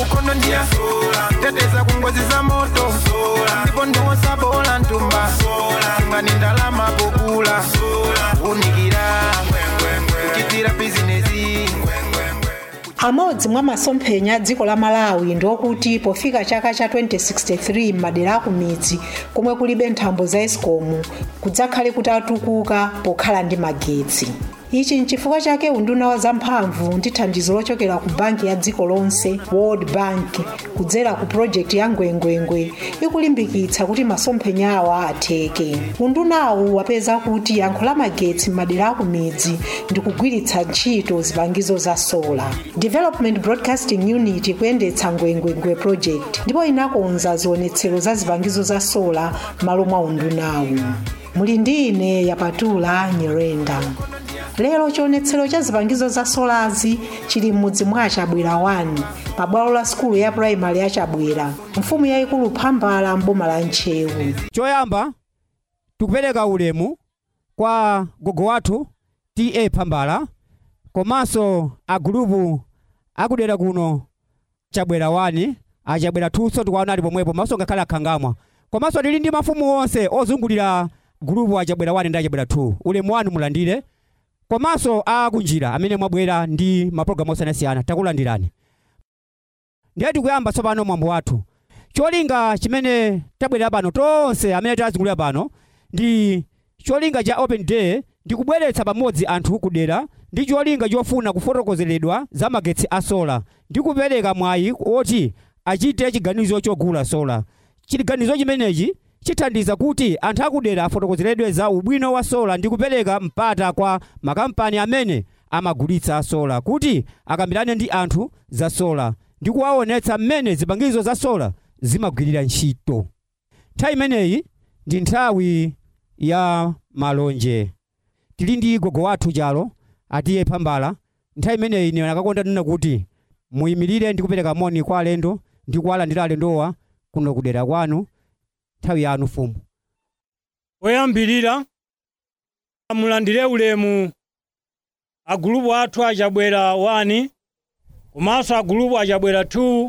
ukono ndia teteza kungozi za moto ndipo ndosa bola ntumba ngani ndalama pokula unikira kuchitira business. Amodzi mwa masomphenya dziko la Malawi ndokuti pofika chaka cha 2063 madera ku midzi komwe kulibe nthambo za Eskom kudzakhale kutatukuka pokhala ndi magetsi. Ichi nchifukwa chake unduna wa zamphamvu ndi thandizo lochokera ku banki ya dziko lonse World Bank kudzera ku project ya ngwengwengwe ikulimbikitsa kuti masomphenya awa atheke. Undunawu wapeza kuti yankho la magetsi madera ku midzi ndi kugwiritsa ntchito zipangizo za solar. Development Broadcasting Unit kuyendetsa ngwengwengwe project ndipo inakonza zionetsero za zipangizo za solar malo mwa undunawu. Muli ndi ine Yapatula Nyirenda. Lero chionetsero cha zipangizo za solazi chili m'mudzi mwa Chabwera 1 pa bwalo la skulu ya primary ya Chabwera, mfumu yayikulu Phambala mboma la Nchewu. Choyamba tukupereka ulemu kwa gogo wathu TA Phambala komanso agulupu akudera kuno Chabwera 1 Chabwera 2 so tikuona ali pomwepo maso ngakhale akhangamwa komanso tili ndi mafumu onse ozungulira gulupu a Chabwera 1 ndi Chabwera 2 ulemu wanu mulandire. Komanso akunjira amene mwabwera ndi maprogramu osiyanasiyana takulandirani. Ndiye tikuyamba tsopano mwambo wathu. Cholinga chimene tabwera pano tonse amene tazungulira pano ndi cholinga cha Open Day ndi kubweretsa pamodzi anthu kudera ndi cholinga chofuna kufotokozeredwa za magetsi a solar ndi kupereka mwayi oti achite chiganizo chogula solar. Chiganizo chimenechi chithandiza kuti anthu akudera afotokozeredwe za ubwino wa solar ndi kupereka mpata kwa makampani amene amagulitsa solar kuti akambirane ndi anthu za solar ndi kuwaonetsa mmene zipangizo za solar zimagwirira ntchito. Nthawi imeneyi ndi nthawi ya malonje. Tili ndi gogo wathu chalo atiye Phambala. Nthawi imeneyi ine nakakonda nena kuti muyimirire ndi kupereka moni kwa alendo ndi kuwalandira alendowa kuno kudera kwanu. Nthawi yanu fumu. Oyambirira mulandire ulemu agulupu athu a Chabwera 1 komanso agulupu a Chabwera 2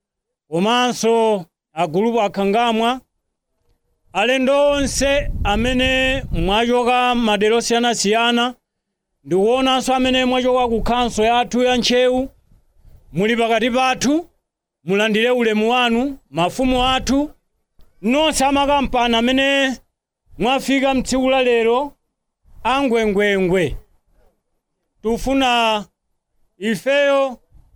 komanso agulupu akhangamwa alendo onse amene mwachoka madera osiyanasiyana ndikuonanso amene mwachoka ku khanso yathu ya Nchewu muli pakati pathu mulandire ulemu wanu mafumu athu nonse amakampani amene mwafika mtsiku la lero angwengwengwe. Tufuna ifeyo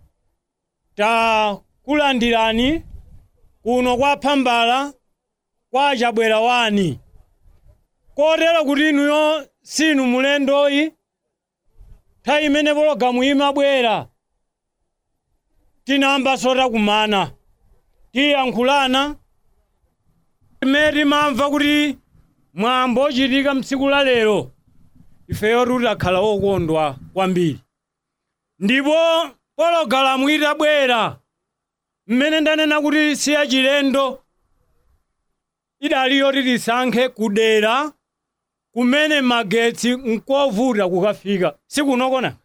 takulandirani kuno kwa Phambala kwa Chabwera 1 kotero kuti inuyo sinu mulendoyi. Nthawi imene pologamu imabwera tinayamba sota kumana tiyankhulana meri mamva kuti mwambo ochitika mtsiku la lero ifeyo tutakhala okondwa kwambiri. Ndipo pologalamu itabwera mmene ndanena kuti siya chilendo idali yoti tisankhe kudera kumene magetsi nkovuta kukafika sikunokona.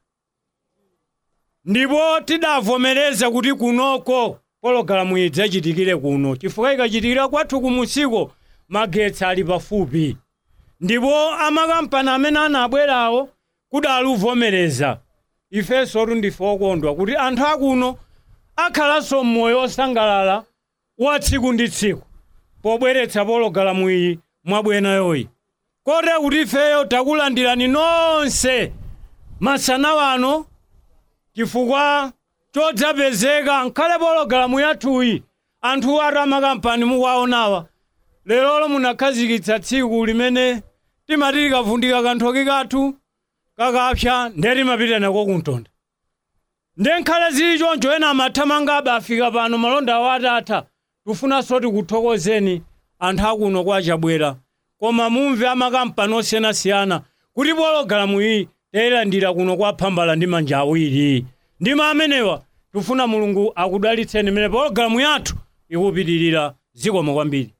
Ndipo tidavomereza kuti kunoko pologalamu idzachitikire kuno chifukwa ikachitikira kwathu kumusiko magetsi ali pafupi. Ndipo amakampani amene anabwerawo kudaluvomereza ifenso ndife okondwa kuti anthu akuno akhalanso moyo osangalala wa tsiku ndi tsiku pobweretsa pologalamu iyi mwabwenayoyi. Kotero kuti ifeyo takulandirani nonse masana wano chifukwa chodzapezeka nkhale pologalamu yathuyi anthu atu amakampani mukuwaonawa lero munakhazikitsa tsiku limene timati tikavundika kanthoki kathu kakapsa ndeti mapita nako kumtonda. Ndenkhale zili choncho ena amathamangabe afika pano malonda awo atatha. Tufunanso tikuthokozeni anthu akuno kwa Chabwera koma mumve amakampani osiyanasiyana kuti pologalamu iyi tayilandira kuno kwa Phambala ndi manja awiri. Ndima amenewa tufuna Mulungu akudalitseni mmene pologalamu yathu ikupitirira zikomo kwambiri.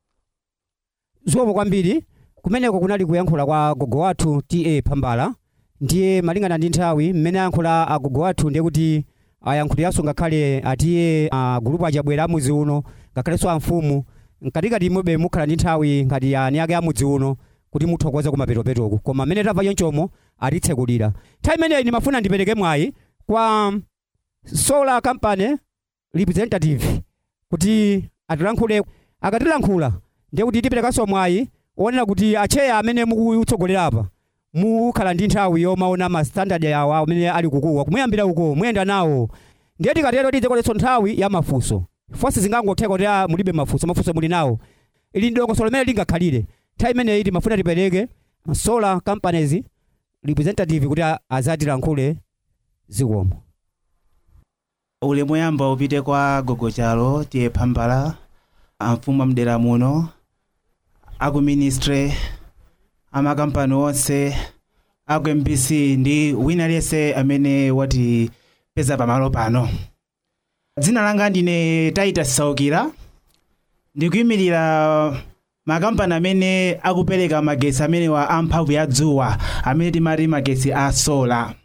Zikomo kwambiri kumeneko kunali kuyankhula kwa gogo wathu TA Phambala ndiye malingana ndi nthawi mmene ayankhula agogo athu ndiye kuti ayankhuliranso ngakhale atiye gulupu achabwera amudzi uno ngakhalenso amfumu mkatikati imwebe mukhala ndi nthawi ngati ani ake amudzi uno kuti muthokoze kumapetopetoku koma mmene tamva chonchomo atitsekulira. Nthawi imeneyi ndimafuna ndipereke mwayi kwa solar company representative kuti atilankhule. Akatilankhula ndiye kuti tiperekanso mwayi onena kuti acheya amene mukutsogolera apa mukhala ndi nthawi yomaona ma standard yawo amene ali kukuwa kumuyambira uko muyenda nawo. Ndiye tikatero tidzekoletso nthawi ya mafunso fonse zingangotheka kuti mulibe mafunso muli nawo ili ndongoso limene lingakhalire. Nthawi imeneyi timafuna tipereke solar companies representative kuti azatilankhule zikomo. Ulemu yamba upite kwa Gogo Chalo tiye Phambala amfumu amdera muno aku ministry amakampani onse aku MBC ndi wina lese amene wati peza pamalo pano. Dzina langa ndine Titus Saukira ndikuyimirira makampani amene akupereka magetsi amene wa amphamvu ya dzuwa amene timati magetsi a solar.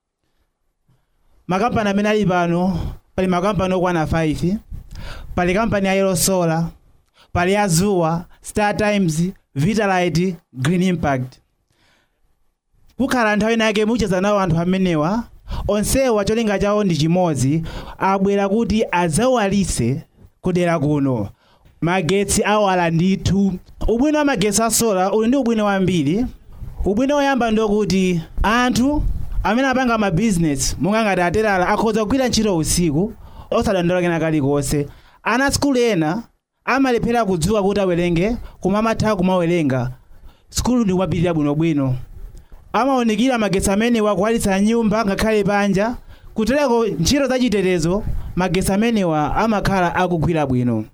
Makampani amene ali pano pali makampani okwana 5, pali kampani ya Yellow Solar, pali Azuwa, Star Times, Vitalite, Green Impact. Kukhala nthawi nake mucheza nawo anthu amenewa onsewa cholinga chawo ndi chimodzi abwera kuti adzawalise kudera kuno magetsi awala ndithu. Ubwino wa magetsi a solar uli ndi ubwino wambiri. Ubwino woyamba ndokuti anthu amene apanga ma business monga ngati aterala akhoza kugwira ntchito usiku osadandaula kena kalikonse. Ana skulu ena amalephera kudzuka kuti awerenge koma amatha kumawerenga skulu ndi kumapitira bwinobwino. Amaonekera magetsi amene wakuwalitsa nyumba ngakhale panja kutereko ntchito za chitetezo magetsi amenewa amakhala akugwira bwino.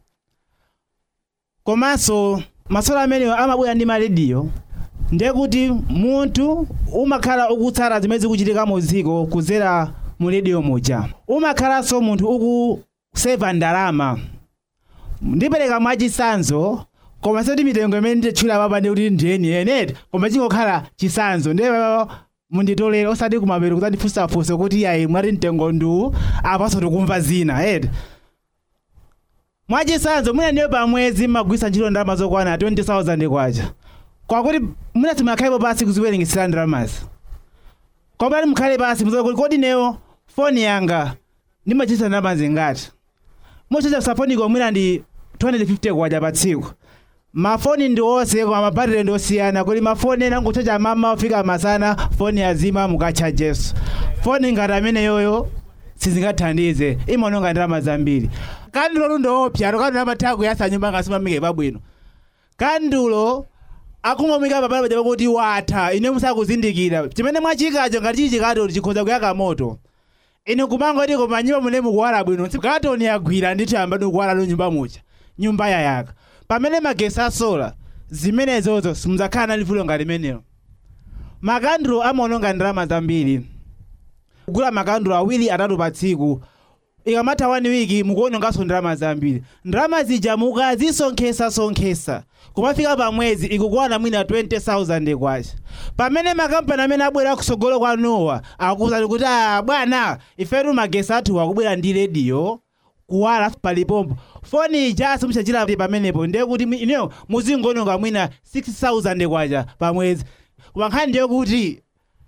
Komanso masola amenewa amabwera ndi marediyo ndiye kuti munthu umakhala ukutsata zimene zikuchitika mu dziko kudzera mu rediyo muja. Umakhalanso munthu ukuseva ndalama. Ndipereka mwachisanzo koma soti mitengo imene nditchula papa ndi kuti ndiyeni eneti koma chingokhala chisanzo ndiye munditolere osati kumapero kudzandifunsafunsa kuti ayi mwati mtengo ndu apaso tikumva zina eti. Mwachisanzo mwina ndiye pamwezi mmagwisa ntchito ndalama zokwana 20,000 kwacha. Kwakuti mwina timakhalepo pasi kuziwerengesera ndalamazi. Koma mukhale pasi muzoti kodi neyo foni yanga ndimachisa ndalama zingati. Mochacha safoniko mwina ndi 250 kwacha pa tsiku. Mafoni ndi onse koma mabatire ndi osiyana kuti mafoni ena ngochacha mama ofika masana foni yazima mukachajeso. Foni ngati amene yoyo sizingathandize imaononga ndalama zambiri. Kandulo ndiopya kandulo amatha kuyasa nyumba ngasimamike pabwino. Kandulo akumamika pabala paja kuti watha ine musakuzindikira chimene mwachikacho ngati chichikato chikhoza kuyaka moto. Ine kumango ndi koma nyumba mune mukuwala bwino katoni yagwira ndithu yamba ndikuwala lo nyumba mucha nyumba yayaka. Pamene magetsi a solar zimenezozo simuzakhala nali vuto ngati limenelo. Makandulo amaononga ndalama zambiri. Kugula makandulo 2 3 pa tsiku ikamatha 1 wiki mukuononganso ndalama zambiri. Ndalama zija mukazisonkhesa kumafika pa mwezi ikukwana mwina 20,000 kwacha. Pamene makampani amene abwera kusogolo kwa Nowa akuza kuti bwana ifetu magetsi athu akubwera ndi rediyo kuwala palipompo. Foni ija simuchachira pamenepo ndiye kuti ineyo muzingononga mwina 6,000 kwacha pa mwezi. Koma nkhani ndiye kuti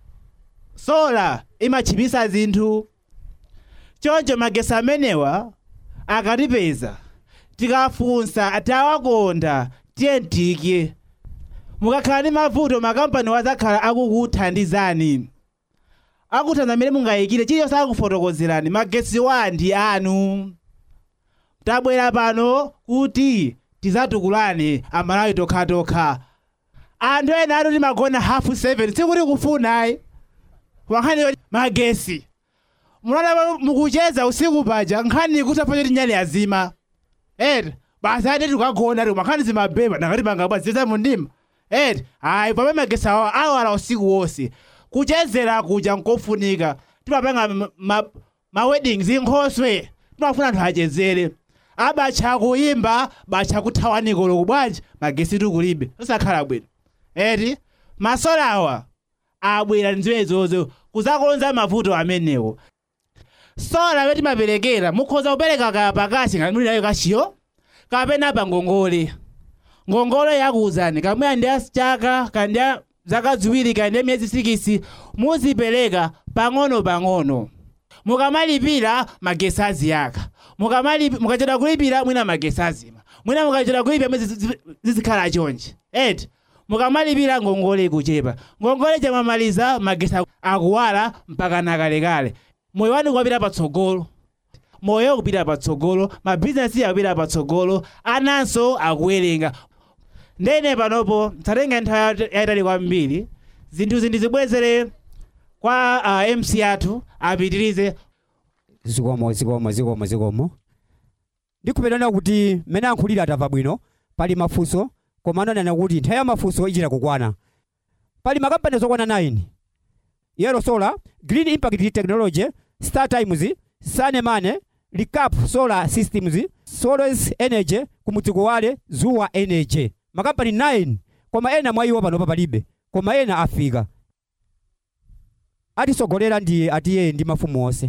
solar imachipisa zinthu. Choncho magetsi amenewa akatipeza tikafunsa atawakonda tiyentike. Mukakhala ndi mavuto makampani wazakhala akukuthandizani. Akuthandiza mmene mungayikire chiliyonse akufotokozerani magetsi ndi anu. Tabwera pano kuti tizatukulani amalawi tokha. Anthu ena ati magona 7:30 sikuti kufuna wankhani magetsi. Mulala mukucheza usiku paja nkhani kuti apacho tinyali azima. Basi ati tukagona ati makhani zimabeba nakati pangabwa ziza mundima. Ayi pamene magetsi awala usiku wonse. Kuchezera kuja nkofunika. Timapanga ma weddings inkhoswe. Timafuna anthu achezere. Abacha kuyimba bacha kuthawaniko lokubwanji magetsi tukulibe. Osakhala bwino. Masolawa abwera nziwezozo kuzakonza mavuto amenewo. Sola amene timaperekera mukhoza kupereka kapakashi ngati muli nayo kashiyo kapena pa ngongole. Ngongole yakuwuzani kamwe ndi chaka kandi zaka ziwiri kandi miyezi 6 muzipereka pang'ono. Mukamalipira magesi aziyaka. Mukachita kulipira mwina magesi azima. Mwina mukachita kulipira mwezi zizikhala chonje. Mukamalipira ngongole ikuchepa. Ngongole chamamaliza magesi akuwala mpaka nakalekale. Moyo wanu kupita patsogolo. Moyo kupita patsogolo, mabizinesi akupita patsogolo, ananso akuwerenga. Ndene panopo tatenga nthawi yayitali kwambiri. Zinthu zindizibwezere kwa MC athu apitirize. Zikomo. Ndikupetana kuti mene ankhulira atamva bwino pali mafunso koma ananena kuti nthawi ya mafunso ichita kukwana. Pali makampani zokwana 9. Yellow Solar, Green Impact Technology, Star Times, Sanemane, Recap Solar Systems, Solos Energy, Kumudzikuwale, Zuwa Energy. Makampani 9 koma ena mwa iwo pano palibe koma ena afika. Atisogolera atiye ndi mafumu onse.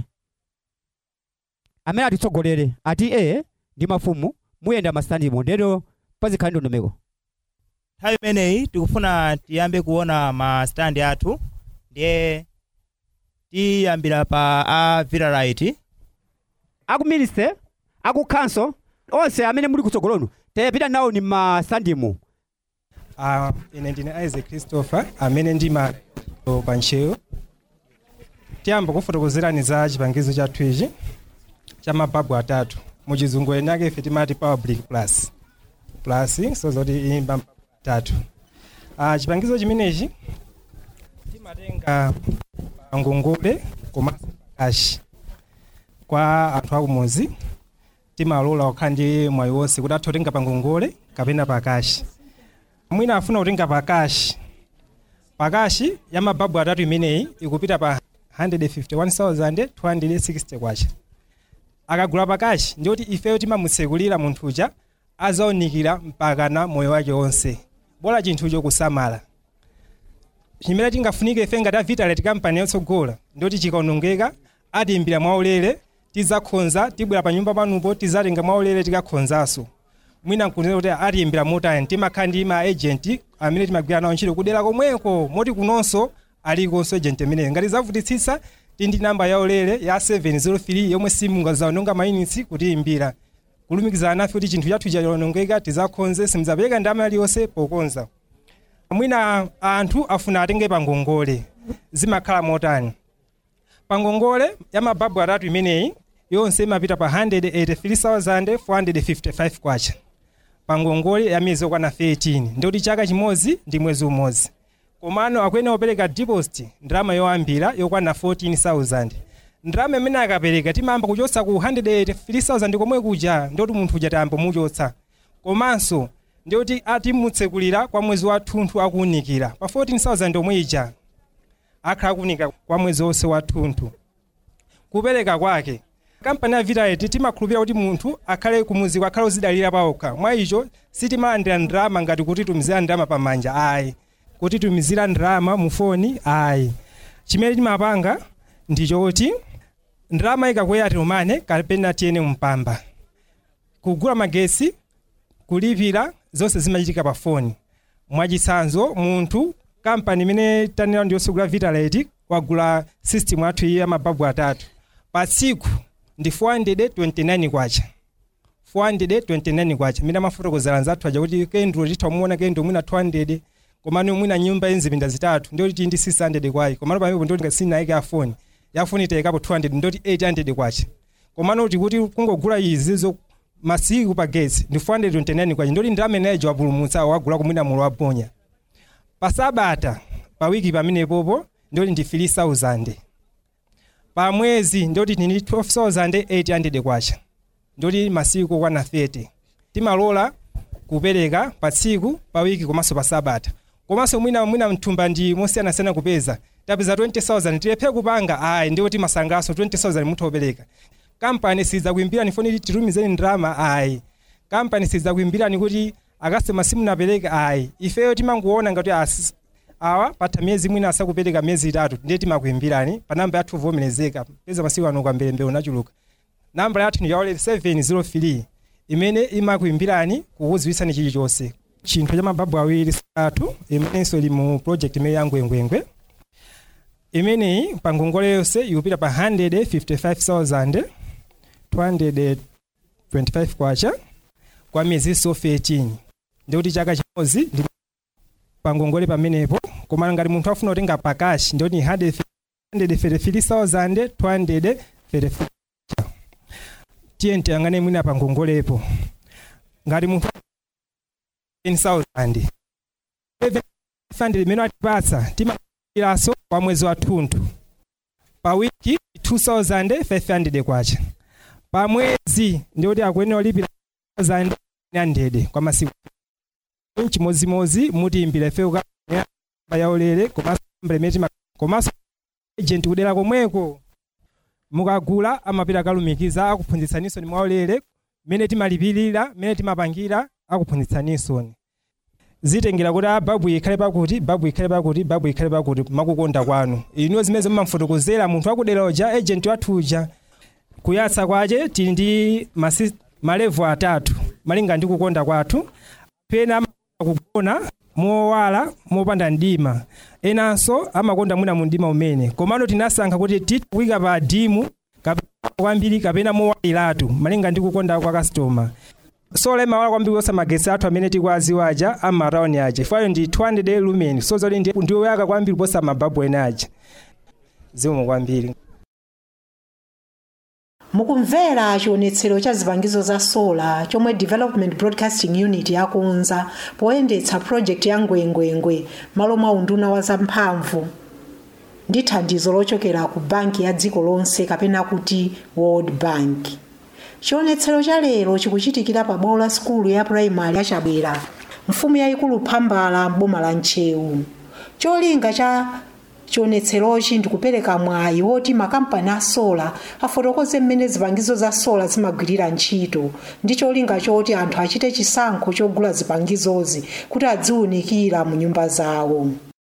Amene atitsogolere atiye ndi mafumu muyenda masitandimo ndero pazikhala ndondomeko. Nthawi imeneyi tikufuna tiyambe kuona masitandi athu ndiye tiyambira pa a Viralite, aku minister, aku council onse amene muli kutsogolonu tepita nawo ni masitandimo. Ine ndine Isaac Christopher amene ndima pancheyo. Tiyamba kufotokozerani za chipangizo chathu ichi cha mababu atatu. Muchizungu enake ife timati public plus so zoti imba atatu. Chipangizo chimenechi timatenga ngongole koma cash kwa anthu akumuzi. Timalola okhandi mwayi wonse kuti athu otenga pa ngongole kapena pa cash. Mwina afuna kutenga pa cash ya mababu atatu imeneyi ikupita pa 151,260 kwacha. Akagula pa cash ndiyoti ifeyo timamutsekulira munthu uja azaonikira mpaka na moyo wake wonse. Bola chinthucho kusamala. Chimene tingafunike ife ngati Viralite company yotsogola ndiyoti chikaonongeka atiimbira mwaulere tizakhonza tibwera pa nyumba panupo tizatenga mwaulere tikakhonzaso. Mwina nkunena kuti atiimbira motani timakhala ndi ma agent amene timagwira nawo ntchito kudera komweko moti kunonso alikonso agent amene ngati zavutitsitsa tindi namba ya ulere ya 703 yomwe simungazaononga mainitsi kuti imbira kulumikizana nafe kuti chinthu chathu chaonongeka tizakhonze simudzapereka ndalama iliyonse pokonza. Mwina anthu afuna atenge pa ngongole zimakhala motani. Pa ngongole ya mababu atatu imeneyi yonse imapita pa 183,455 kwacha. Pa ngongole ya miyezi okwana 13 ndikuti chaka chimodzi ndi mwezi umodzi. Komano akuyenera kupereka deposit ndalama yoyambira yokwana 14,000. Ndalama imene akapereka timayamba kuchotsa ku 183,000 komwe kuja ndikuti munthu uja tayamba muchotsa. Komanso ndikuti atimutsekulira kwa mwezi wathunthu akuunikira pa 14,000 omwe ija akhala akuunika kwa mwezi wonse wathunthu. Kupereka kwake kampani ya Viralite timakhulupirira kuti munthu akhale kumuzi akhale uzidalira pawokha. Mwa icho sitimalandira ndalama ngati kuti tumizira ndalama pamanja ayi. Kuti tumizira ndalama mu foni ayi. Chimene timapanga ndicho kuti ndalama ikakwera tiumane kapena tiyene mpamba. Kugula magesi, kulipira zonse zimachitika pa foni. Mwachitsanzo munthu kampani imene tanena ndiyosogula Viralite wagula system athu ya mababu atatu. Pa tsiku ndi 429 kwacha. 429 kwacha. Mina mafotokozera nzathu aja kuti kendro titamuona kendo mwina 200 komano mwina nyumba enzipinda zitatu ndoti ndi 600 kwayi. Komano pamene ndoti ngasina ike afoni. Yafoni itekapo 200 ndoti 800 kwacha. Komano kuti kungogula izizo masiku pa gesi ndi 429 kwacha ndoti ndalama ineyo wapulumutsa wagula kumwina mulo waponya. Pa sabata pa wiki pamene popo ndoti ndi 3,000. Pa mwezi ndoti ndi 12,800 kwacha. Ndoti masiku kwana 30. Timalola kupereka pa tsiku pa wiki komanso pa sabata. Komanso mwina mthumba ndi mosiyana kupeza. Tapeza 20,000 tilephe kupanga ayi ndoti masangaso 20,000 muthu opereka. Kampani sizakuimbira nifoni titumizeni ndalama ayi. Kampani sizakuimbira kuti akasema simu napereka ayi. Ifeyo timanguona ngati awa patha miyezi mwina asakupereka miyezi 3 ndiye timakuimbirani pa namba yathu vomerezeka peza masiku ano kwa mbelembele unachuluka. Namba yathu ni yaulere 703 imene imakuimbirani kukudziwitsani chilichonse. Chinthu cha mababu awiri athu imenenso ili mu project imene ya ngwengwengwe imeneyi pa ngongole yonse ikupita pa 155,225 kwacha kwa miyezi 13 ndikuti chaka chimodzi ndi pa ngongole pamenepo. Koma ngati munthu afuna kutenga pakashi ndikuti 133,234 tiye tiyang'ane mwina pa ngongolepo. Ngati munthu 10,000 imene atipatsa timairaso kwa mwezi wathunthu pa wiki 2,500 kwacha pa mwezi ndikuti akuyenera kulipira 1,900 kwa masiku chimodzimodzi mutiimbira ife yaulere komanso agent kudera komweko mukagula amapita kalumikiza akuphunzitsaninso ni mwaulere mene timalipirira mene timapangira akuphunzitsaninso zitengera kuti babu ikhale pakuti makukonda kwanu ino zimene mumamfotokozera munthu akudera uja agent wathuja kuyatsa kwache tili ndi malevu atatu malinga ndi kukonda kwathu. Pena kugona mowala mopanda ndima enanso amakonda mwina mu ndima umene komano tinasankha kuti tikuika pa dimu kwambiri kapena mowaliratu malinga ndi kukonda kwa customer. Sola imawala kwambiri kosa magetsi athu amene tikwaziwaja amarauni aja ifayo ndi 200 lumen so zoti ndiwo yaka kwambiri posa mababu ena aja zimwe kwambiri. Mukumvera chionetsero cha zipangizo za sola chomwe Development Broadcasting Unit yakunza poyendetsa project ya ngwengwengwe malo mwa unduna wa zamphamvu ndi thandizo lochokera ku banki ya dziko lonse kapena kuti World Bank. Chionetsero cha lero chikuchitikira pa bwalo la skulu ya primary ya Chabwera mfumu yayikulu Phambala m'boma la Nchewu. Cholinga cha chionetserochi ndikupereka mwayi woti makampani a sola afotokoze mmene zipangizo za sola zimagwirira ntchito ndi cholinga choti anthu achite chisankho chogula zipangizozi kuti adziwunikira mu nyumba zawo.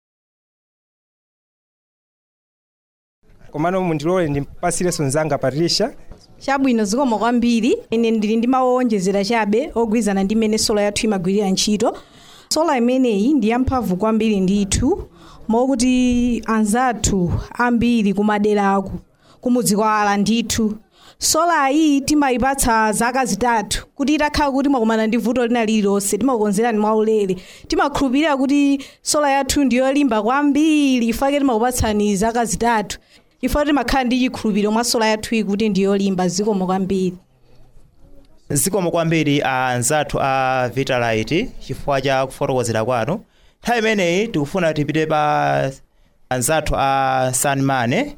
Komano mundilole ndimpasireso nzanga Patricia. Chabwino zikomo kwambiri ine ndili ndi mawonjezera chabe ogwizana ndi mmene sola yathu imagwirira ntchito. Sola imeneyi ndi yamphamvu kwambiri ndithu mokuti anzathu ambiri kumaderaku kumudzi kwawala ndithu. Sola iyi timayipatsa zaka zitatu kuti itakhala kuti mwakumana ndi vuto lina lililonse timakukonzerani mwaulere timakhulupirira kuti sola yathu ndiyolimba kwambiri ifake timakupatsani zaka zitatu ifake timakhala ndi chikhulupiriro mwa sola yathu kuti ndiyolimba. Zikomo kwambiri. Zikomo kwambiri anzathu a Vitalite chifukwa cha kufotokozera kwanu. Nthawi imeneyi tikufuna tipite pa anzathu a Sanmane.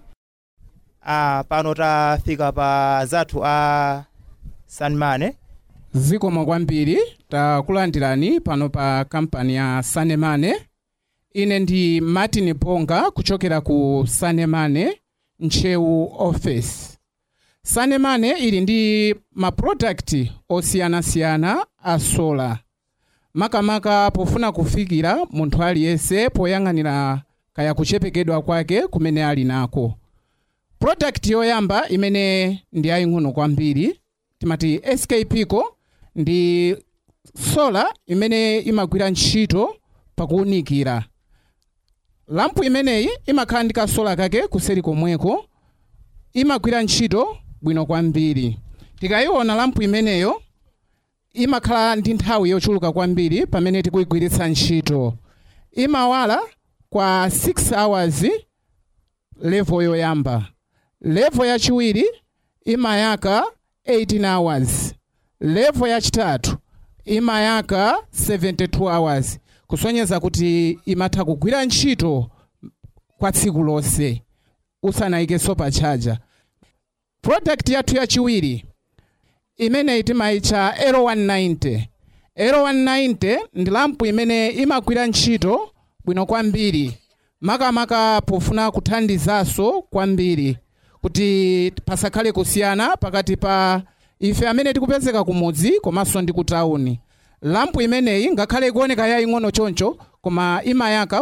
Pano tafika pa anzathu a Sanmane. Zikomo kwambiri takulandirani pano pa kampani ya Sanmane. Ine ndi Martin Ponga kuchokera ku Sanmane Nchewu office. Sanmane ili ndi ma product osiyanasiyana a sola. Makamaka pofuna kufikira munthu aliyense poyang'anira kaya kuchepekedwa kwake kumene ali nako. Product yoyamba imene ndi yaying'ono kwambiri timati SK Pico ndi sola imene imagwira ntchito pakuunikira. Lampu imeneyi imakhala ndi kasola kake kuseri komweko imagwira ntchito bwino kwambiri. Tikayiona lampu imeneyo imakhala ndi nthawi yochuluka kwambiri pamene tikuyigwiritsa ntchito. Imawala kwa 6 hours level yoyamba. Level yachiwiri imayaka 18 hours. Level yachitatu imayaka 72 hours. Kusonyeza kuti imatha kugwira ntchito kwa tsiku lonse usanayike super charger. Product yathu yachiwiri imene timayitcha L190. L190 ndi lampu imene imagwira ntchito bwino kwambiri. Makamaka pofuna kuthandizanso kwambiri kuti pasakhale kusiyana pakati pa ife amene tikupezeka kumudzi komanso ndi kutauni. Lampu imeneyi ngakhale ikuoneka yaying'ono choncho koma imayaka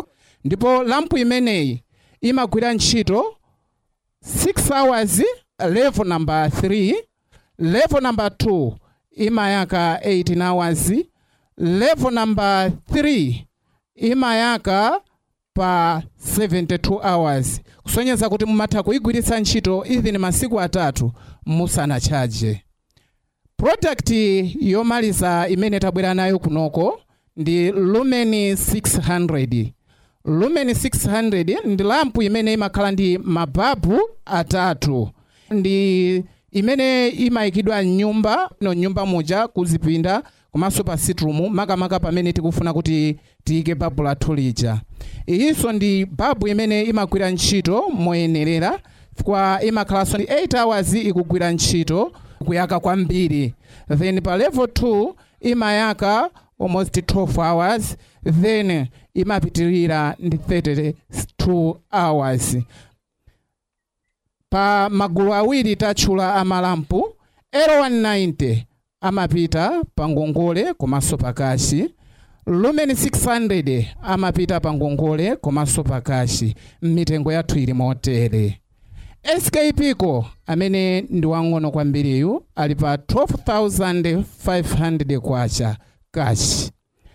ndipo lampu imeneyi imagwira ntchito 6 hours level number 3, level number 2 imayaka 18 hours, level number 3 imayaka pa 72 hours, kusonyeza kuti mumatha kuigwiritsa ntchito even masiku 3 musanachaje. Product yomaliza imene tabwera nayo kunoko ndi Lumen 600. Lumen 600 ndi lampu imene imakhala ndi mababu atatu, ndi imene imayikidwa nyumba muja kuzipinda komanso pa sitroom, makamaka pamene tikufuna kuti tiyike babu lathu lija. Iyinso ndi babu imene imagwira ntchito moyenerera, kwa imakhalanso ndi 8 hours ikugwira ntchito kuyaka kwambiri. Then pa level 2 imayaka almost 12 hours, then imapitirira ndi 32 hours. Pa magulu awiri tatchula amalampu, L190 amapita pa ngongole komanso pakashi, Lumen 600 amapita pa ngongole komanso pakashi. Mitengo yathu ili motere. SK Pico amene ndi wang'ono kwambiriyu ali pa 12,500 kwacha cash.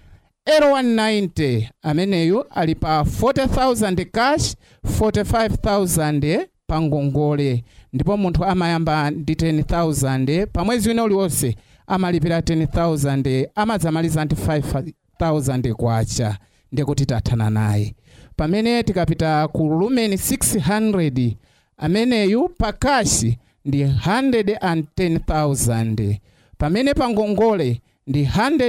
L190 ameneyu ali pa 40,000 cash, 45,000 pa ngongole, ndipo munthu amayamba ndi 10,000 pa mwezi wina uliwonse amalipira 10,000, amadzamaliza ndi 5,000 kwacha, ndikuti tathana naye. Pamene tikapita ku Lumen 600 ameneyu pa cash ndi 110,000, pamene pa ngongole ndi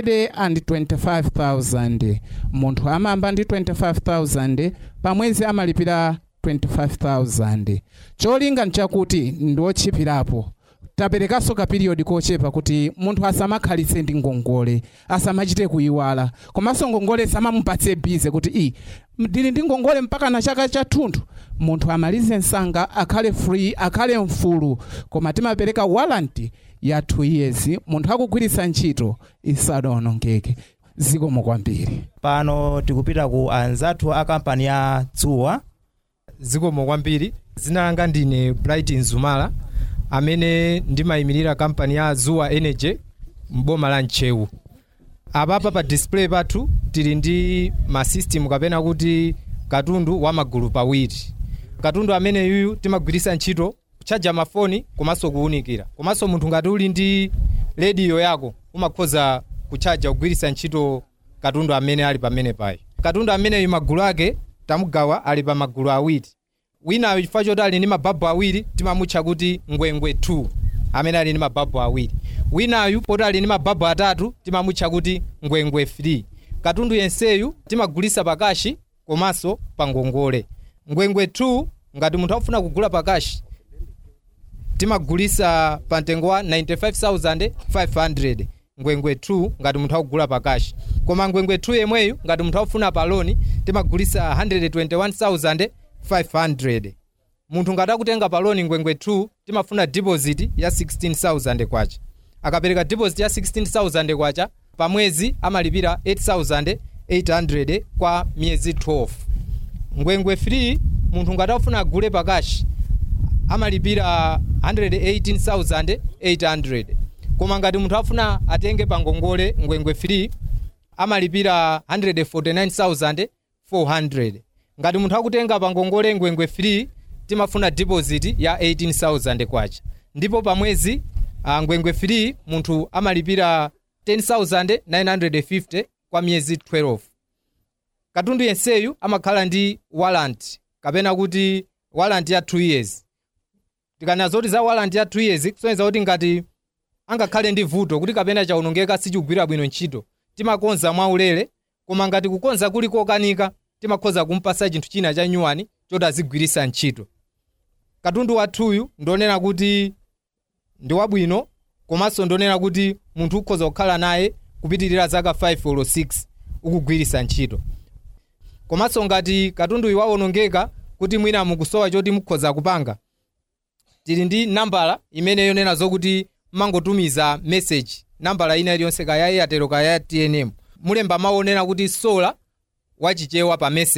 125,000. Munthu amamba ndi 25,000 pa mwezi amalipira 25,000. cholinga nchakuti ndiochipirapo taperekaso ka period kochepa kuti munthu asamakhalitse ndi ngongole, asamachite kuyiwala, komanso ngongole samamupatse bize kuti ndili ndi ngongole mpaka na chaka chathunthu. Munthu amalize nsanga, akhale free, akhale mfulu, koma timapereka warranty ya 2 years, munthu akugwiritsa ntchito isadawonongeke. Zikomo kwambiri. Pano tikupita ku anzathu a kampani ya Dzuwa. Zikomo kwambiri. Zina langa ndine Bright Nzumala amene ndimayimirira kampani ya Dzuwa Energy mboma la Nchewu. Apapa pa display pathu tili ndi ma system kapena kuti katundu wa magulu pawiri. Katundu amene yuyu timagwiritsa ntchito kuchaja mafoni komanso kuunikira. Komanso munthu ngati uli ndi radio yako umakhoza kuchaja kugwiritsa ntchito katundu amene ali pamene payi. Katundu amene magulu ake tamugawa ali pa magulu awiri. Wina chifukwa choti ali ndi mababu awiri timamutcha kuti ngwengwe 2 amene ali ndi mababu awiri. Winayu poti ali ndi mababu atatu timamutcha kuti ngwengwe 3. Katundu yenseyu timagulisa pakashi komanso pa ngongole. Ngwengwe 2 ngati munthu afuna kugula pakashi timagulisa pa mtengo wa 95,500. Ngwengwe 2 ngati munthu akugula pakashi. Koma ngwengwe 2 yemweyu ngati munthu afuna pa loan timagulisa 121,500. Munthu ngati akutenga pa loan ngwengwe 2 timafuna deposit ya 16,000 kwacha. Akapereka deposit ya 16,000 kwacha pa mwezi amalipira 8,800 kwa miezi 12. Ngwengwe 3 munthu ngati afuna agule pakashi amalipira 118,800. Koma ngati munthu afuna atenge pa ngongole ngwengwe 3 amalipira 149,400. Ngati munthu akutenga pa ngongole ngwengwe 3 timafuna deposit ya 18,000 kwacha. Ndipo pa mwezi ngwengwe 3 munthu amalipira 10,950 kwa miezi 12. Katundu yenseyu amakhala ndi warranty kapena kuti warranty ya 2 years. Tikana zoti za warranty ya 2 years kusonyeza kuti ngati angakhale ndi vuto kuti kapena chaonongeka sichigwira bwino ntchito timakonza mwaulere, koma ngati kukonza kuli kokanika timakhoza kumpasa chinthu china cha nyuwani choti azigwirisa ntchito. Katundu wathuyu ndonena kuti ndi wabwino, komanso ndonena kuti munthu ukhoza kukhala naye kupitirira zaka 5 or 6 ukugwirisa ntchito. Komanso ngati katundu iwawonongeka kuti mwina mukusowa choti mukhoza kupanga, tili ndi nambala imene yonena zokuti mangotumiza message, nambala ina iliyonse kaya Airtel kaya TNM, mulemba maonena kuti sola wachichewa pa message.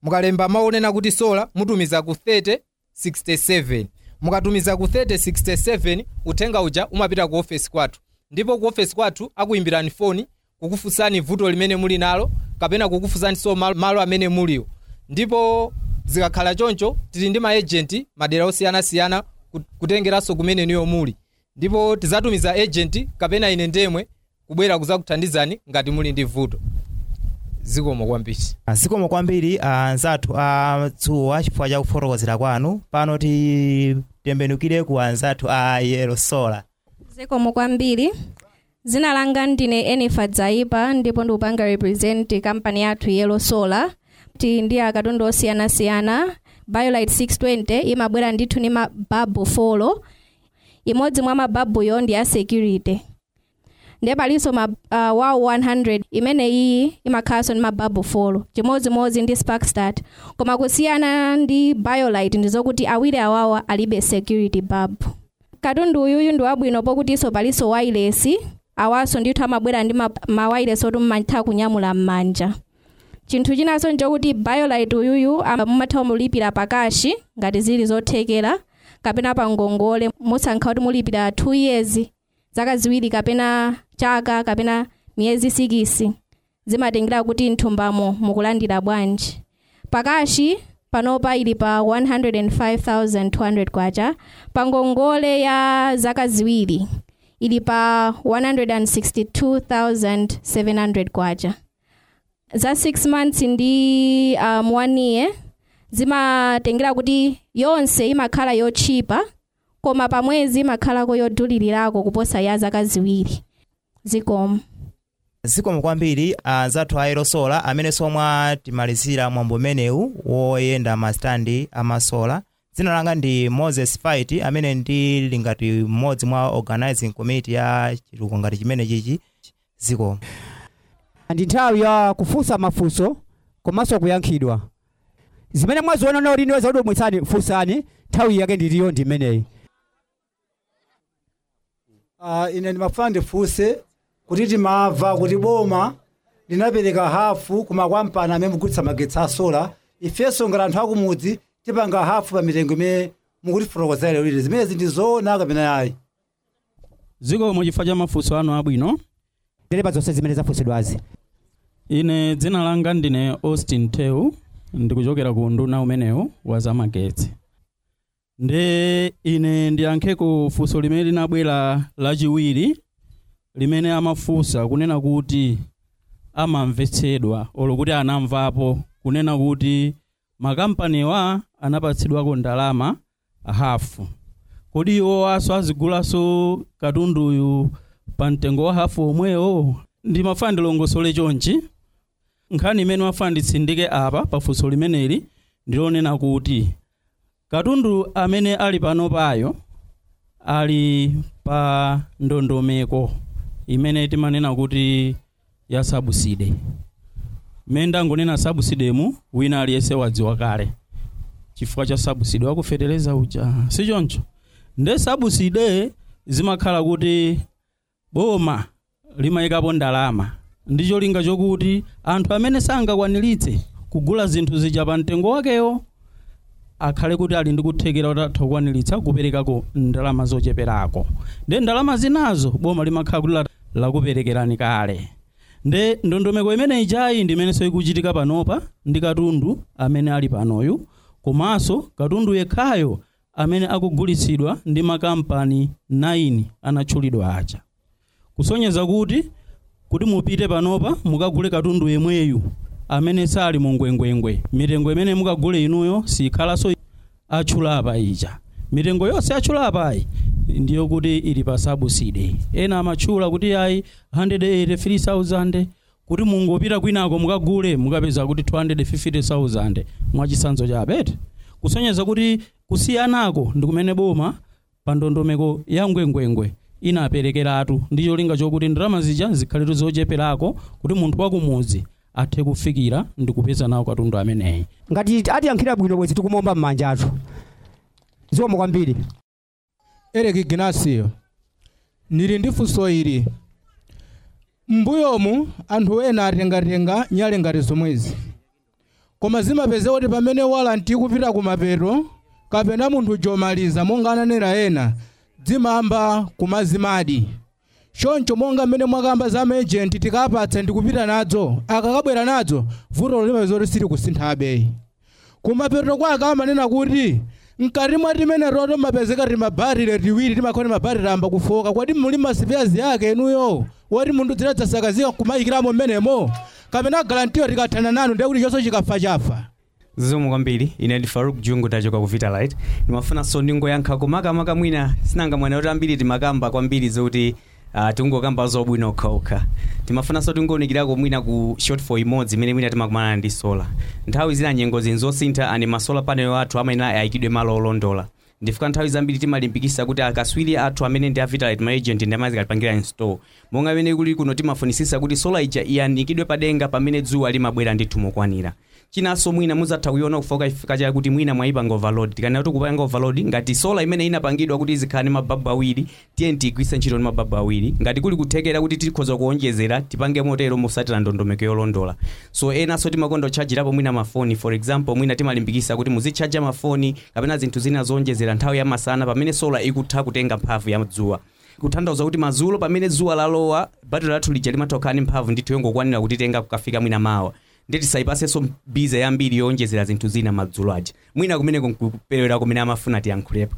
mukalemba maonena kuti sola mutumiza ku 3067. Mukatumiza ku 3067 uthenga uja umapita ku office kwathu, ndipo ku office kwathu akuimbirani foni kukufunsani vuto limene muli nalo kapena kukufunsani so malo amene muliwo. Ndipo zikakhala choncho tili ndi maagenti madera osiyanasiyana kutengeranso kumene niyo muli, ndipo tizatumiza agent kapena ine ndemwe kubwera kuzakuthandizani ngati muli ndi vuto. Zikomo kwambiri. Zikomo kwambiri anzathu atsuwa chifukwa cha kufotokozera kwanu. Pano titembenukire ku anzathu a Yellow Solar. Zikomo kwambiri. Zina langa ndine Enifa Dzaipa ndipo ndikupanga represent company yathu Yellow Solar. Ndi akatundu osiyanasiyana. BioLite 620 imabwera ndithu ni mababu 4. Imodzi mwa mababu yo ndi ya security. Ndiye palinso wow 100 imene iyi imakhalanso ni mababu 4 chimodzimodzi ndi Sparkstart. Koma kusiyana ndi BioLite ndizokuti awiri awawa alibe security bulb. Katundu uyuyu ndi wabwino pokutinso palinso wireless, awaso ndithu amabwera ndi ma wireless oti mmatha kunyamula m'manja. Chinthu chinanso njokuti BioLite uyuyu mumatha mulipira pakashi ngati zili zothekera kapena pa ngongole musankha kuti mulipira 2 years, zaka ziwiri kapena chaka kapena miyezi 6. Zimatengera kuti nthumbamo mukulandira bwanji. Pakashi panopa ili pa 105,200 kwacha, pa ngongole ya zaka ziwiri ili pa 162,700 kwacha. Za 6 months ndi 1 year zimatengera kuti yonse imakhala yochipa, koma pamwezi imakhalako yodulilirako kuposa ya zaka ziwiri. Zikomo. Zikomo kwambiri anzathu a Yellow Solar amene somwe timalizira mwambo menewu woyenda mastandi amasola. Dzina langa ndi Moses Fight amene ndili ngati mmodzi mwa organizing committee ya chitukuko ngati chimene chichi. Zikomo. Ndi nthawi ya kufunsa mafunso komanso kuyankhidwa. Zimene mwaziona nawo lino zaudumwitsani funsani, nthawi yake ndiliyo ndi imeneyi. Ine ndimafuna ndifunse kuti timamva kuti boma linapereka hafu kuma kampani amene mugulitsa magetsi a sola. Ifenso ngati anthu akumudzi tipanga hafu pa mitengo imene mukutifotokozera lero lino. Zimenezi ndi zoona kapena ayi? Zikomo chifukwa cha mafunso anu abwino. Ndelepa zonse zimene zafunsidwazi. Ine dzina langa ndine Austin Teu, ndikuchokera ku nduna umenewu wa zamagetsi. Ine ndiyankhe ku funso limene linabwera lachiwiri limene amafunsa kunena kuti amamvetsedwa olo kuti anamvapo kunena kuti makampaniwa anapatsidwako ndalama hafu. Kodi iwo aso azigulaso katunduyu pa mtengo wa hafu omwewo? Ndimafuna ndilongosole chonchi. Nkhani imene mafuna nditsindike apa pa funso limeneli ndilonena kuti katundu amene ali pano payo ali pa ndondomeko imene timanena kuti ya subsidy. Menda ngonena subsidy mu wina aliyese wadziwa kale chifukwa cha subsidy wakufetereza uja, si choncho? Nde subsidy zimakhala kuti boma limayikapo ndalama ndi cholinga chokuti anthu amene sangakwaniritse kugula zinthu zija pa mtengo wakewo akhale kuti ali ndi kuthekera kuti atha kukwaniritsa kuperekako ndalama zocheperako. Nde ndalama zinazo boma limakhala kuti lakuperekerani kale. Nde ndondomeko imene ijayi ndi imene ikuchitika panopa ndi katundu amene ali panoyu, komanso katundu yekhayo amene akugulitsidwa ndi makampani 9 anatchulidwa aja. Kusonyeza kuti mupite panopa mukagule katundu yemweyu amene sali mungwengwengwe. Mitengo imene mukagule inuyo sikhalanso atchulapa ija. Mitengo yonse atchulapa ndiyo kuti ili pa subsidy. Ena amatchula kuti ayi 183,000 kuti mungopita kwinako mukagule mukapeza kuti 250,000 mwachisanzo cha apete. Kusonyeza kuti kusiyanako ndi kumene boma pa ndondomeko ya ngwengwengwe inaperekeratu ndi cholinga chokuti ndalama zija zikhaletu zocheperako kuti munthu wakumuzi athe kufikira ndi kupeza nawo katundu ameneyi. Ngati atiyankhira bwino bwezi tikumomba m'manja athu. Zikomo kwambiri. Eric Ignacio, nili ndi funso ili. Mbuyomu anthu ena atengatenga nyale ngati zomwezi. koma zimapezeka kuti pamene walanti ikupita kumapeto kapena munthu jomaliza monga ananena ena dzimamba kumazimadi. Choncho monga mmene mwakamba za agent tikapatsa ndikupita nadzo akakabwera nadzo vuto limapeza kuti sili kusinthabe. Kumapeto kwake amanena kuti mkati mwa timene roto mapezeka timabharire tiwiri timakhona mabharire amba kufoka kwati muli masipeazi yake enuyo woti munthu dziradzasakazika kumayikiramo mmenemo kapena garantiyo tikathana nanu ndiye kuti chonse chikafa chafa. Zikomo kwambiri. Ine ndi Faruk Jungu tachoka ku Vitalite. Ndimafuna so ndingoyankha kumaka mwina sinanga mwana kuti ambiri timakamba kwambiri zoti tungokamba zobwino okhaokha. Timafuna so tingonikirako mwina ku short for imodzi imene mwina timakumana ndi solar. Nthawi zina nyengo zinzosintha ane masolar panel athu amayenera ayikidwe malo olondola. Ndifika nthawi zambiri timalimbikisa kuti akaswiri athu amene ndi a Vitalite ma agent ndi amazi kalipangira install. Monga amene kuli kuno timafunisisa kuti solar ija iyanikidwe padenga pamene dzuwa limabwera ndithu mokwanira. Chinanso mwina muzatha kuiona kufoka ifika chaya kuti mwina mwayipanga overload. Tikana kuti kupanga overload ngati solar imene inapangidwa kuti izikhala ndi mababu awiri tiye tigwise ntchito ndi mababu awiri. Ngati kuli kuthekera kuti tikhoza kuonjezera tipange motero musatira ndondomeko yolondola. So enanso timakonda kuchajirapo mwina mafoni. For example mwina timalimbikisa kuti muzichaja mafoni kapena zinthu zina zonjezera nthawi ya masana pamene solar ikutha kutenga mphamvu ya dzuwa. Kutanthauza kuti madzulo pamene dzuwa lalowa battery lathu lija limatokhala ndi mphamvu ndithu yongokwanira kuti tenga kukafika mwina mawa. Ndeti saipasenso bize yambiri yonjezera zinthu zina madzulo aja. Mwina kumene kuperewera kumene amafuna tiyankhulepo.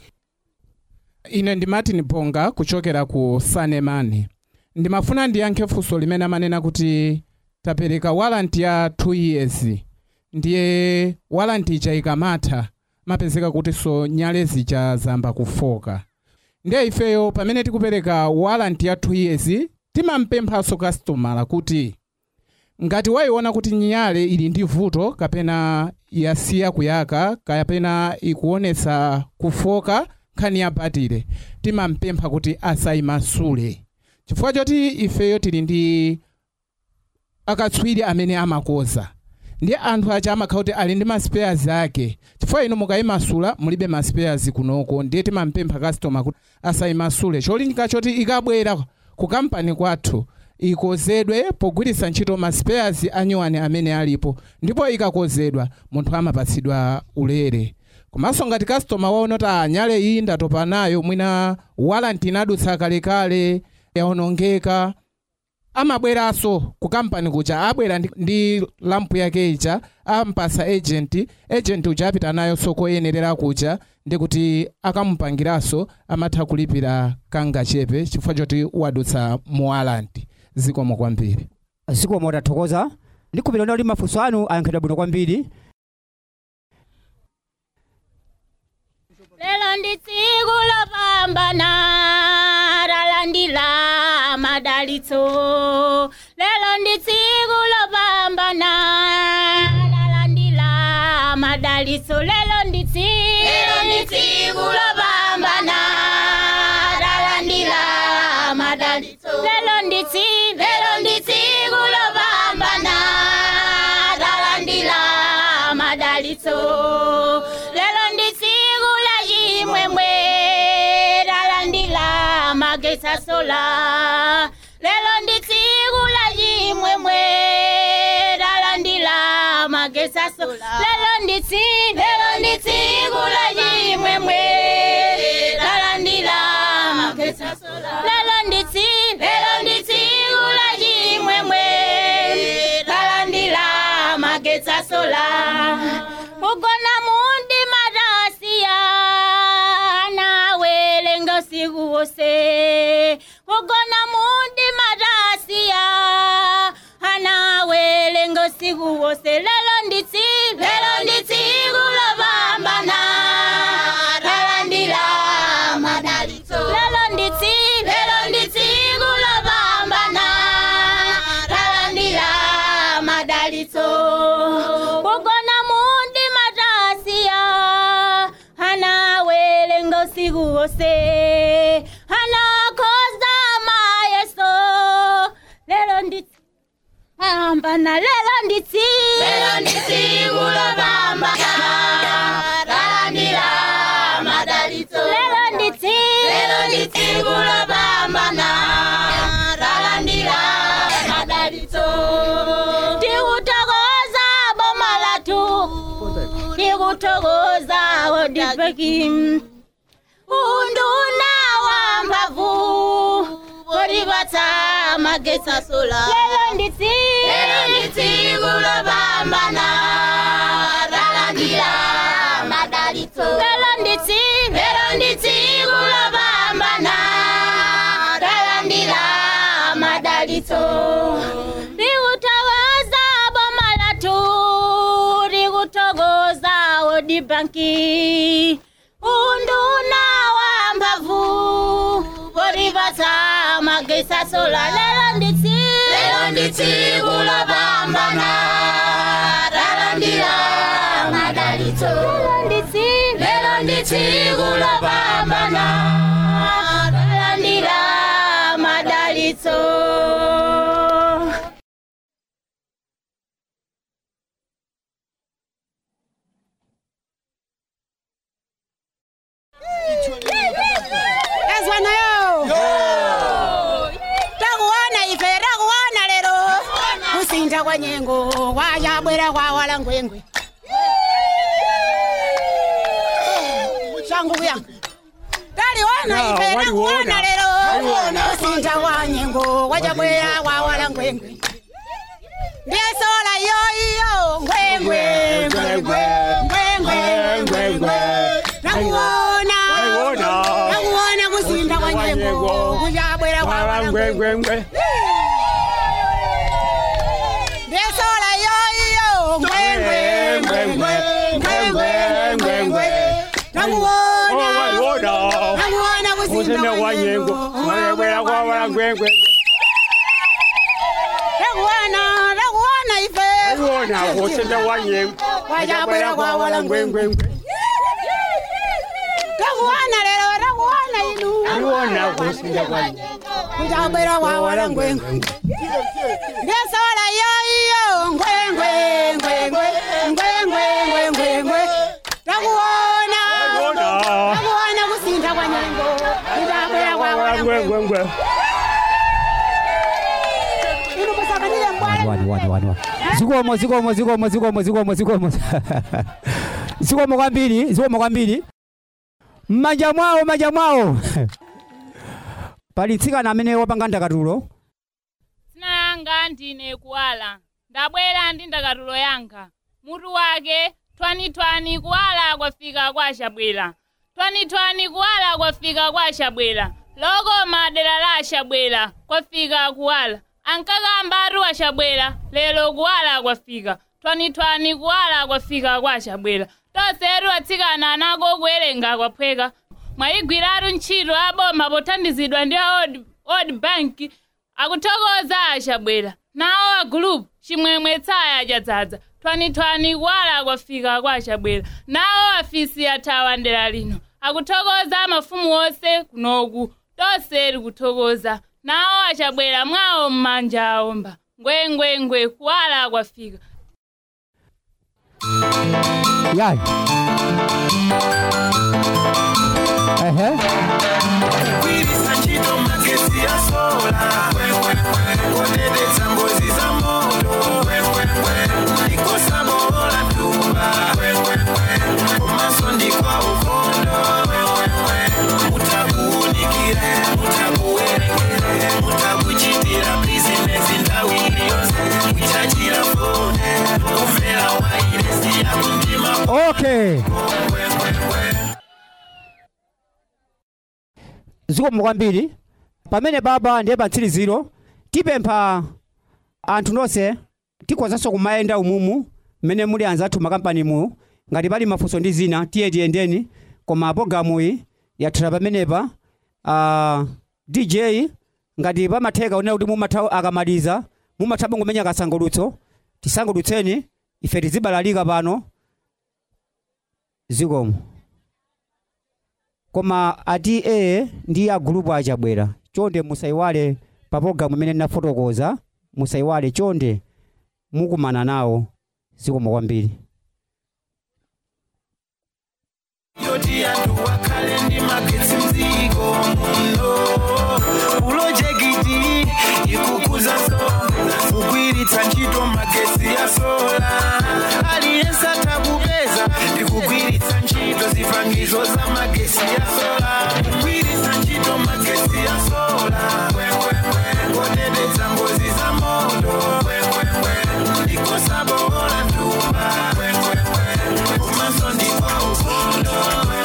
Ine ndi Martin Bonga kuchokera ku Sanemani. Ndimafuna ndiyankhe funso limene amanena kuti tapereka warranty ya 2 years. Ndiye warranty ija ikamatha mapezeka kuti so nyale zija zamba kufoka. Ndiye ifeyo pamene tikupereka warranty ya 2 years timampemphaso customer kuti ngati waiona kuti nyale ili ndi vuto kapena yasiya kuyaka kapena ikuonesa kufoka nkhani ya batire timampempha kuti asayimasule. Chifukwa choti ifeyo tili ndi akatswiri amene amakoza. Ndiye anthu acha amakhala kuti ali ndi maspares ake. Chifukwa ino mukayimasula mulibe maspares kunoko ndiye timampempha customer kuti asayimasule. Cholinga choti ikabwera ku kampani kwathu ikozedwe pogwiritsa ntchito maspares anyuwani amene alipo ndipo ikakozedwa munthu amapatsidwa ulere. Komanso ngati customer waona kuti nyale iyi ndatopa nayo mwina warranty inadutsa kalekale yaonongeka amabweranso ku kampani kuja abwera ndi lampu yake ija ampasa agent uja apita nayo soko yenerera kuja ndi kuti akamupangiranso amatha kulipira kangachepe chifukwa choti wadutsa mu warranty. Zikomo kwambiri. Zikomo tathokoza. Ndikupita ndi mafunso anu ayankhedwa bwino kwambiri. Lelo ndi tsiku lopambana lalandira madalitso. Lelo ndi tsiku lopambana lalandira madalitso. Lelo ndi tsiku lopambana lalandira madalitso. Lelo ndi tsiku lopambana lalandira madalitso. Lelo ndi tsiku la chimwemwe lalandira magetsa sola. Lelo ndi tsiku la chimwemwe lalandira magetsa sola. Lelo ndi tsiku la chimwemwe lalandira magetsa sola. Lelo ndi tsiku la chimwemwe lalandira magetsa sola. Mugona mundi madasiya nawelenga usiku wose. Mugona mundi madasiya anawelenga usiku wose. Lelo ndi tsiku lopambana lalandira madalitso. Lelo ndi tsiku lopambana lalandira madalitso. Mugona mundi madasiya anawelenga usiku wose. Anakoza mayeso. Lelo ndi pambana. Lelo ndi tsiku lopambana lalandira madalitso. Lelo ndi tsiku lopambana lalandira madalitso. Tikuthokoza boma la Baki unduna wa mpavu Oribata magetsa sola Lelo nditsi kulobambana Ralandira madalito Lelo nditsi kulobambana Ralandira madalito Riutawaza bomalatu Rigutogoza odibanki Unduna wa mbavu Oribata magesa sola Lelo nditsi kulobambana Ralandira madalito Lelo nditsi kulobambana Ralandira madalito Ezwanayo Takuwana ife takuwana lero Kusinja kwa nyengo Wajabwera kwa wala ngwengwe Shangu yangu Taliwana ife takuwana lero Kusinja kwa nyengo Wajabwera kwa wala ngwengwe Ndiye sola yo ngwengwe ngwengwe Takuwana kusinda kwa nyengo Kujabwera kwa wala ngwengwe Besola yo ngwengwe Namuona kusinda kwa nyengo Kujabwera kwa wala ngwengwe Takuwana ife kusinda kwa nyengo Kujabwera kwa wala ngwengwe Takuwana lero takuwana inu Takuwana kusinda kwa nyengo Kujabwera kwa wala ngwengwe Besola yo ngwengwe Takuwana kusinda kwa nyengo Kujabwera kwa wala ngwengwe Inu kusakanile mbwale Zikomo kwambiri Manja mwawo Palitsikana amene wapanga ndakatulo Sinayanga ndine kuwala ndabwera ndi ndakatulo yanga mutu wake 2020 kuwala kwafika kwa Shabwera 2020 kuwala kwafika kwa Shabwera logo madera la Shabwera kwafika kuwala ankagamba ruwa Shabwera lelo kuwala kwafika 2020 kuwala kwafika kwa Shabwera toseru atsikana nako kuwerenga kwaphweka mwayigwiraru ntchito aboma pothandizidwa ndi old bank akuthokoza Shabwera nawo a group chimwemwe tsaya chadzadza 2020 kuwala kwafika kwa Shabwera nawo afisi yathawa ndera lino akuthokoza mafumu onse kunoku toseru kuthokoza nawo Shabwera mwawo mmanja aomba ngwengwengwe kuwala kwafika Yai. Okay. Zikomo kwambiri pamene baba ndiye patsiriziro tipempha anthu nonse tikozanso kumayenda umumu mmene muli anzathu makampani mu ngati pali mafunso ndi zina tiyendeni koma programu iyi yathera pamenepa DJ ngati pamatheka unena kuti mumatha akamaliza mumatha ngomenya kasangolutso tisangodutseni ife tizibalalika pano zikomo koma ati ndi a group achabwera chonde musaiwale pa program imene ndinafotokoza musaiwale chonde mukumana nawo zikomo kwambiri yoti antu wakale ndi magetsi mziko muno ulojekiti ikukuza kugwiritsa ntchito magetsi ya sola aliyense atakupeza ndikugwiritsa ntchito zipangizo za magesi ya sola kugwiritsa ntchito magesi ya sola kodedetsa ngozi za moto ndikosa bola ntumba komanso ndiko ukondo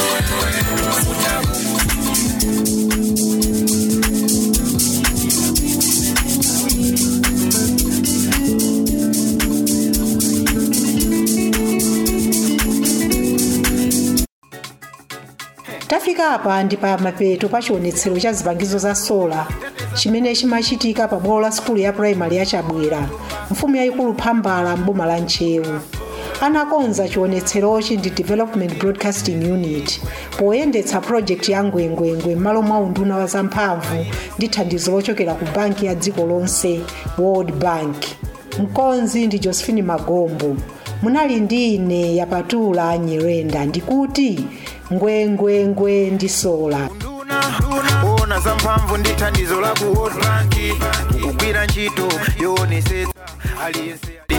tafika apa ndi pa mapeto pa chionetsero cha zipangizo za sola chimene chimachitika pa bwalo la sukulu ya primary ya Chabwera mfumu yayikulu Phambala mboma la Nchewu. Anakonza chionetserochi ndi Development Broadcasting Unit poyendetsa project ya ngwengwengwe m'malo mwa unduna wa zamphamvu ndi thandizo lochokera ku banki ya dziko lonse World Bank. Mkonzi ndi Josephine Magombo, munali ndi ine Yapatula Nyirenda ndikuti ngwengwengwe ndi sola. Ona zamphamvu ndi thandizo la ku World Bank kugwira ntchito yoonetsetsa aliyense